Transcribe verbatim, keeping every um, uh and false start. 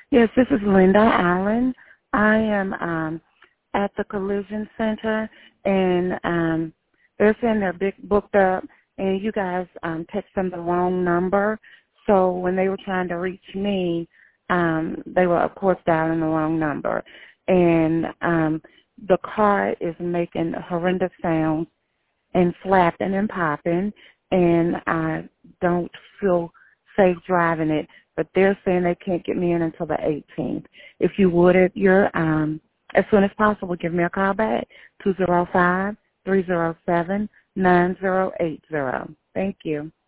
Yes, this is Linda Allen. I am um, at the Collision Center, and um, they're saying they're big booked up, and you guys um, text them the wrong number. So when they were trying to reach me, um, they were, of course, dialing the wrong number. And um, the car is making horrendous sounds and flapping and popping, and I don't feel safe driving it. But they're saying they can't get me in until the eighteenth. If you would, at your um, as soon as possible, give me a call back, two zero five, three zero seven, nine zero eight zero. Thank you.